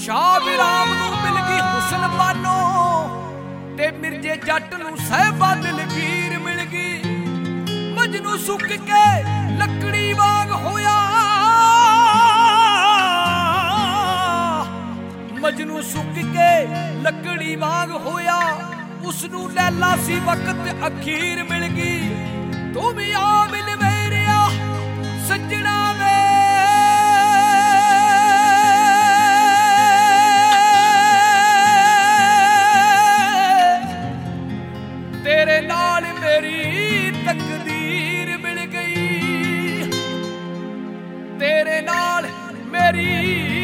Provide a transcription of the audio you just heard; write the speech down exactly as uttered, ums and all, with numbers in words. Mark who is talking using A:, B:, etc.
A: शाह विराम नूं मिल गई हुसन बानो ते मिर्जे जट नूं सहबा दिलगीर मिल गई। मजनू सुक के लकड़ी वांग होया, मजनू सुक के लकड़ी वांग होया, उसनू लैला सी वक्त अखीर मिल गई। तू भी आ मिल मेरिया सजना वे, तेरे नाल मेरी तकदीर मिल गई, तेरे नाल मेरी